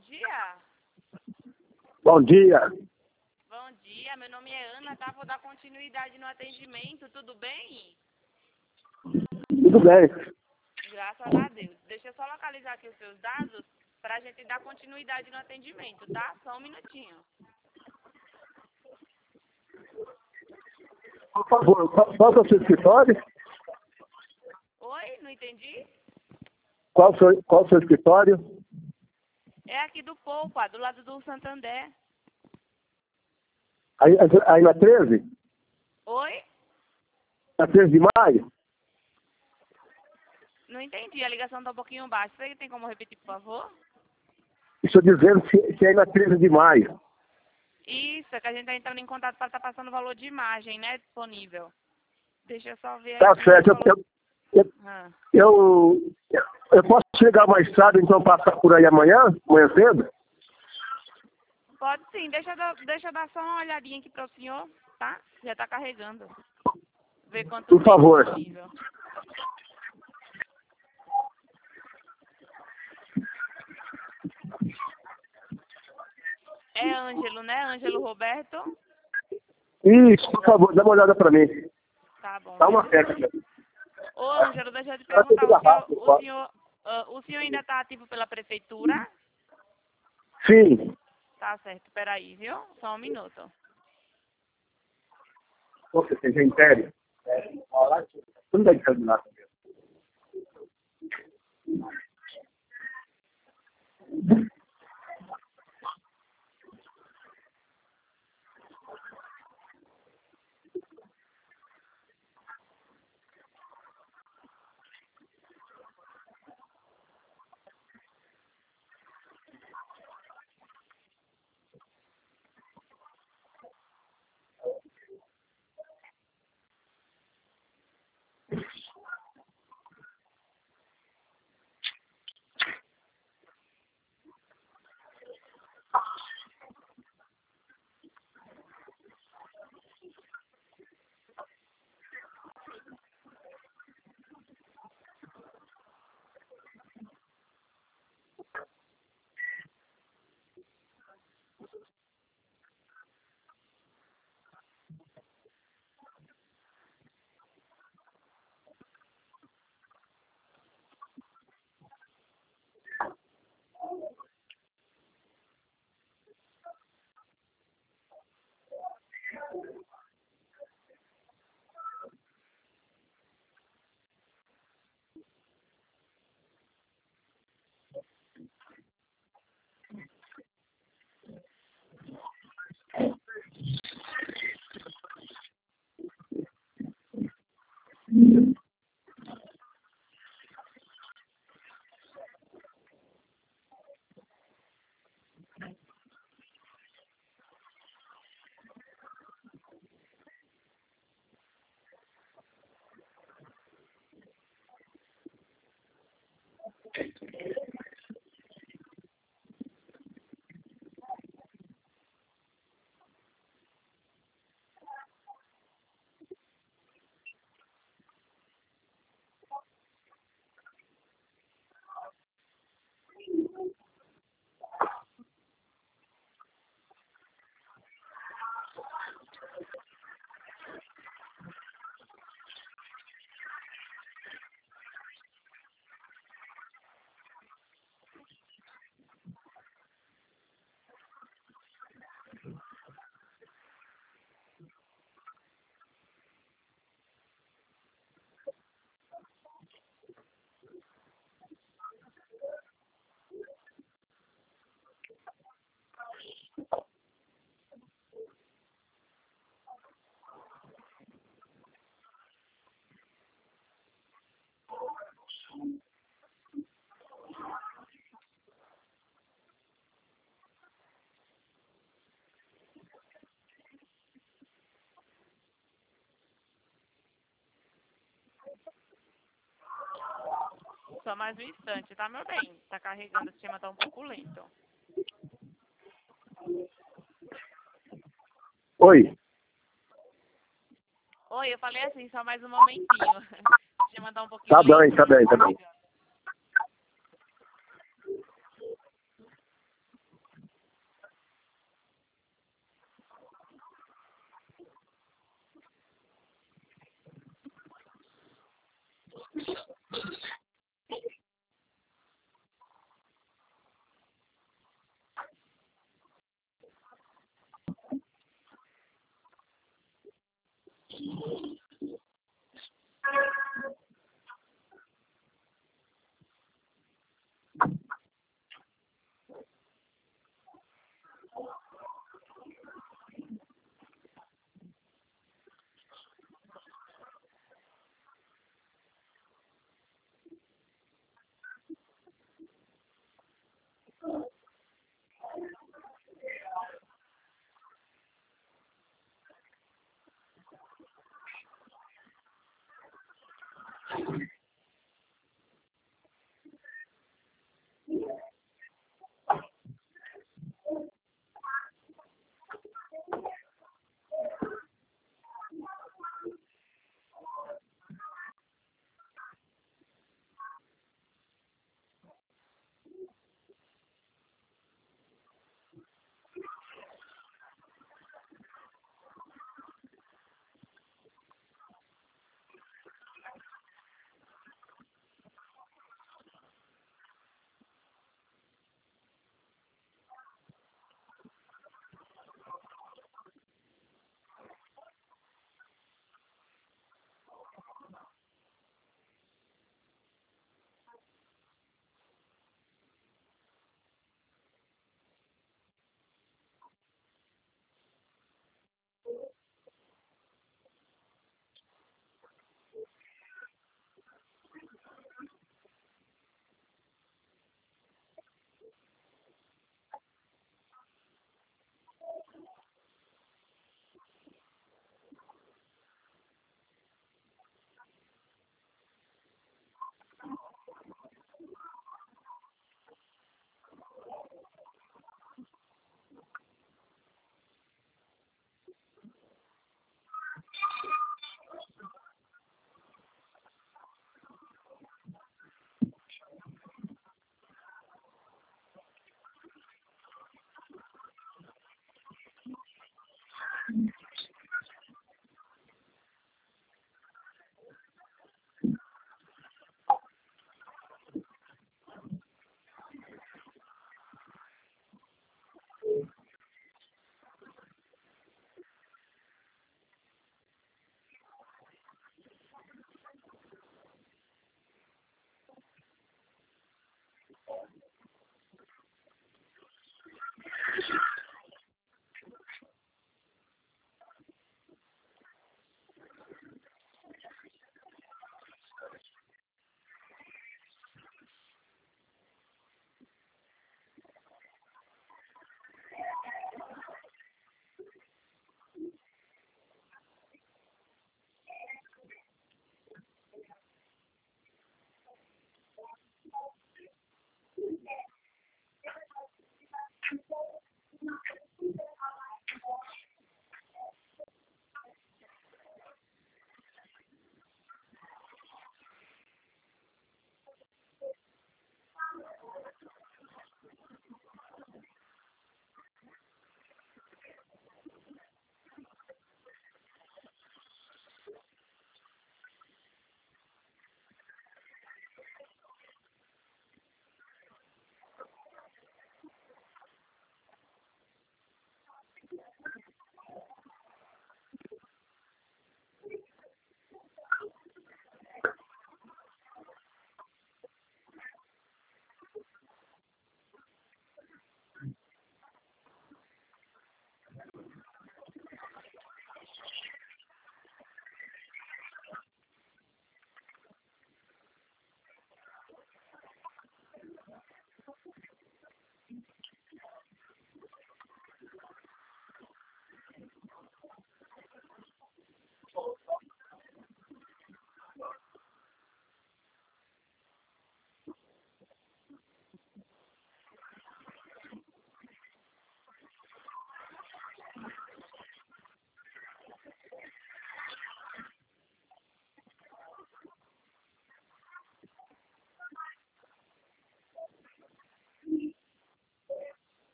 dia. Bom dia. Bom dia, meu nome é Ana, tá? Vou dar continuidade no atendimento, tudo bem? Tudo bem. Graças a Deus. Deixa eu só localizar aqui os seus dados pra gente dar continuidade no atendimento, tá? Só um minutinho. Por favor, qual é o seu escritório? Oi, não entendi? Qual o seu escritório? É aqui do Poupa, do lado do Santander. Aí na 13? Oi? Na 13 de maio? Não entendi, a ligação tá um pouquinho baixa. Você tem como repetir, por favor? Estou dizendo se é aí na 13 de maio. Isso, é que a gente tá entrando em contato para estar passando o valor de imagem, né, disponível. Deixa eu só ver Tá aqui certo. o valor. Eu posso chegar mais tarde, então passar por aí amanhã cedo? Pode sim, deixa eu dar só uma olhadinha aqui para o senhor, tá? Já tá carregando. Ver quanto Por tem favor. disponível. É Ângelo, né? Ângelo Roberto? Isso, por favor, dá uma olhada para mim. Tá bom. Dá uma festa. Ô, Ângelo, deixa eu te perguntar, o senhor ainda tá ativo pela prefeitura? Sim. Tá certo, peraí, viu? Só um minuto. Você seja império. Não dá de terminar. Só mais um instante, tá, meu bem? Tá carregando, o sistema tá um pouco lento. Oi. Oi, eu falei assim, só mais um momentinho. O sistema tá um pouquinho Tá lento. bem, tá bem, tá bem.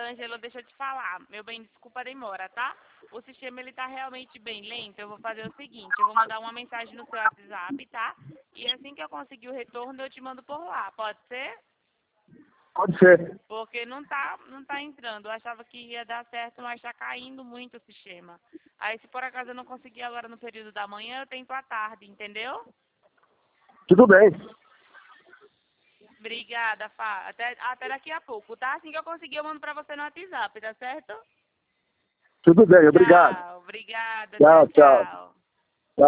Ângela, deixa eu te falar. Meu bem, desculpa a demora, tá? O sistema, ele tá realmente bem lento. Eu vou fazer o seguinte, eu vou mandar uma mensagem no seu WhatsApp, tá? E assim que eu conseguir o retorno, eu te mando por lá. Pode ser? Pode ser. Porque não tá entrando. Eu achava que ia dar certo, mas tá caindo muito o sistema. Aí, se por acaso eu não conseguir agora no período da manhã, eu tento à tarde, entendeu? Tudo bem. Obrigada, Fá. Até daqui a pouco, tá? Assim que eu conseguir, eu mando pra você no WhatsApp, tá certo? Tudo bem, obrigado. Tchau, obrigada. Tchau, Tchau, tchau. tchau.